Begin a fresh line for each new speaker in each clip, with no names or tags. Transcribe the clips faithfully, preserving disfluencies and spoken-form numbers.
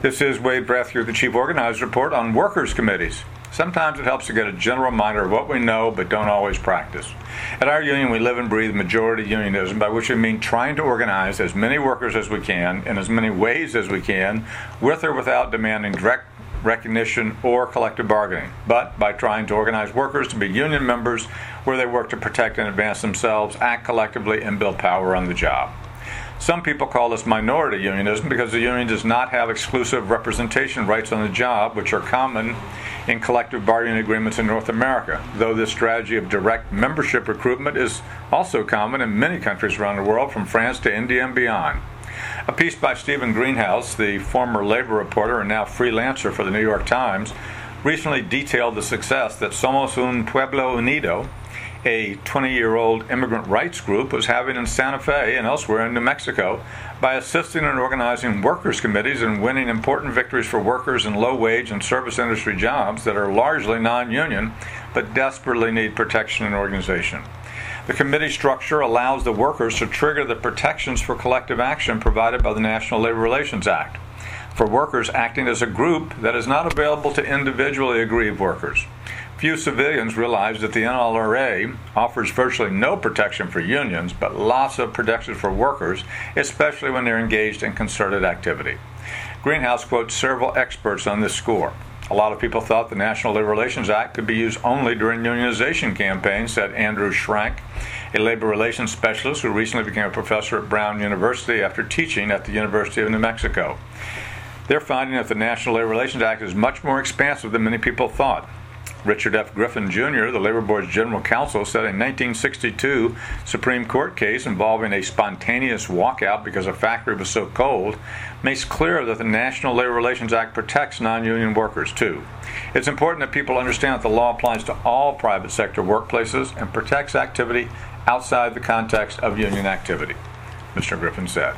This is Wade Brathwaite, the Chief Organizer Report on Workers' Committees. Sometimes it helps to get a general reminder of what we know but don't always practice. At our union, we live and breathe majority unionism, by which we mean trying to organize as many workers as we can in as many ways as we can, with or without demanding direct recognition or collective bargaining, but by trying to organize workers to be union members where they work to protect and advance themselves, act collectively, and build power on the job. Some people call this minority unionism because the union does not have exclusive representation rights on the job, which are common in collective bargaining agreements in North America, though this strategy of direct membership recruitment is also common in many countries around the world, from France to India and beyond. A piece by Stephen Greenhouse, the former labor reporter and now freelancer for the New York Times, recently detailed the success that Somos Un Pueblo Unido, a twenty-year-old immigrant rights group, was having in Santa Fe and elsewhere in New Mexico by assisting in organizing workers' committees and winning important victories for workers in low-wage and service industry jobs that are largely non-union but desperately need protection and organization. The committee structure allows the workers to trigger the protections for collective action provided by the National Labor Relations Act, for workers acting as a group that is not available to individually aggrieved workers. Few civilians realize that the N L R A offers virtually no protection for unions, but lots of protection for workers, especially when they're engaged in concerted activity. Greenhouse quotes several experts on this score. A lot of people thought the National Labor Relations Act could be used only during unionization campaigns, said Andrew Schrank, a labor relations specialist who recently became a professor at Brown University after teaching at the University of New Mexico. They're finding that the National Labor Relations Act is much more expansive than many people thought. Richard F. Griffin, Junior, the Labor Board's general counsel, said a nineteen sixty-two Supreme Court case involving a spontaneous walkout because a factory was so cold makes clear that the National Labor Relations Act protects non-union workers, too. It's important that people understand that the law applies to all private sector workplaces and protects activity outside the context of union activity, Mister Griffin said.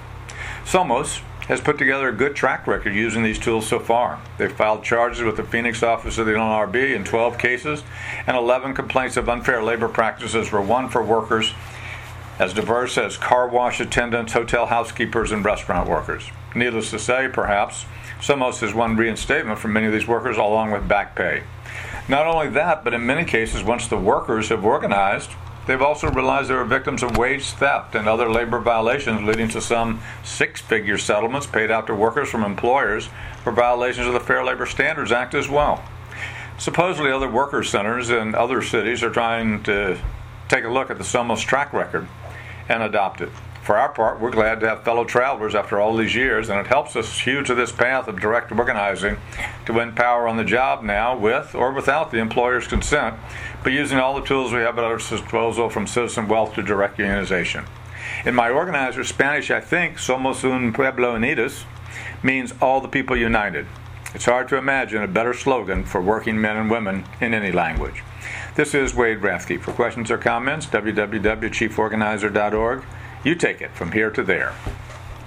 Somos has put together a good track record using these tools so far. They've filed charges with the Phoenix office of the N L R B in twelve cases, and eleven complaints of unfair labor practices were won for workers as diverse as car wash attendants, hotel housekeepers, and restaurant workers. Needless to say, perhaps, Somos has won reinstatement for many of these workers along with back pay. Not only that, but in many cases, once the workers have organized, they've also realized they were victims of wage theft and other labor violations, leading to some six-figure settlements paid out to workers from employers for violations of the Fair Labor Standards Act as well. Supposedly other workers' centers in other cities are trying to take a look at the Somos track record and adopt it. For our part, we're glad to have fellow travelers after all these years, and it helps us hew to this path of direct organizing to win power on the job now, with or without the employer's consent, but using all the tools we have at our disposal, from citizen wealth to direct unionization. In my organizer Spanish, I think Somos Un Pueblo Unidos means all the people united. It's hard to imagine a better slogan for working men and women in any language. This is Wade Brathwaite. For questions or comments, w w w dot chief organizer dot org. You take it from here to there.